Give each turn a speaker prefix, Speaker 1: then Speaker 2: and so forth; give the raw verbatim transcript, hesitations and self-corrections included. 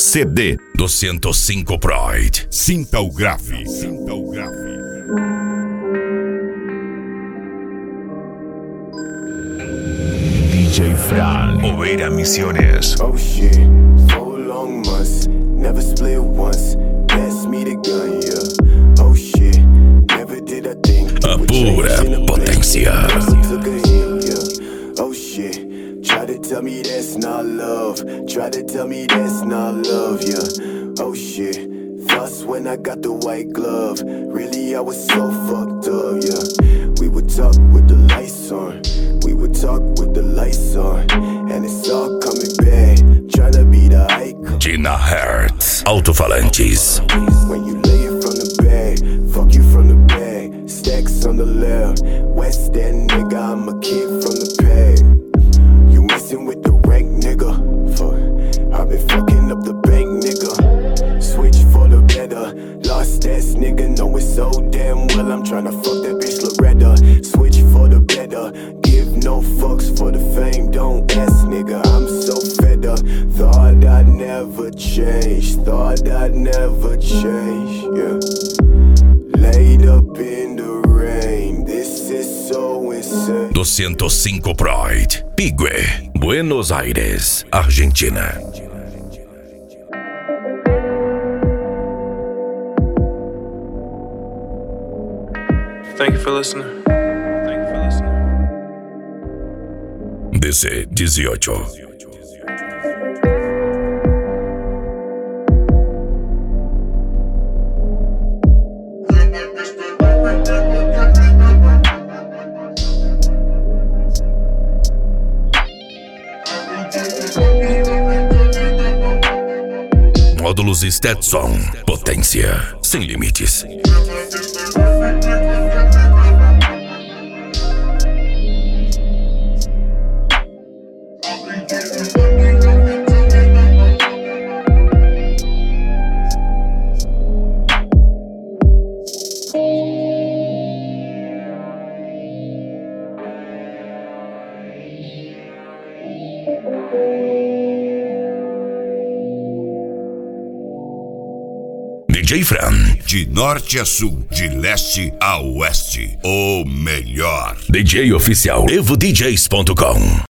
Speaker 1: C D do cento e cinco Pride. Sinta o grave. Sinta o grave. D J Fran. Oveira Misiones.
Speaker 2: Oh shit, four long months, never split once. Pass me the gun, yeah. Oh shit, never did I think.
Speaker 1: A pura potência.
Speaker 2: Took a hit, yeah. Oh shit, try to tell me that's not love. Try to tell me that's not love, yeah. Oh shit, fuss when I got the white glove. Really, I was so fucked up, yeah. We would talk with the lights on. We would talk with the lights on. And it's all coming back. Tryna be the icon.
Speaker 1: Gina Hertz. Alto-falantes.
Speaker 2: When you lay it from the bag, fuck you from the bag. Stacks on the left. West End nigga, I'm a kid from the pad. You messing with the rank nigga. Fuck, I been fucking up the bank nigga. Switch for the better. Lost ass nigga, know it so damn well. I'm tryna fuck that bitch Loretta. Switch for the better. Give no fucks for the fame. Don't ask nigga, I'm so fed up. Thought I'd never change. Thought I'd never change, yeah. Laid up in the rain. This is so insane.
Speaker 1: Do cento e cinco Pride. Pigue, Buenos Aires, Argentina.
Speaker 3: Thank you for listening. Thank you for listening.
Speaker 1: D C dieciocho. Módulos Stetson. Potência sem limites. D J Fran. De norte a sul, de leste a oeste, o melhor. D J oficial evo D Js ponto com.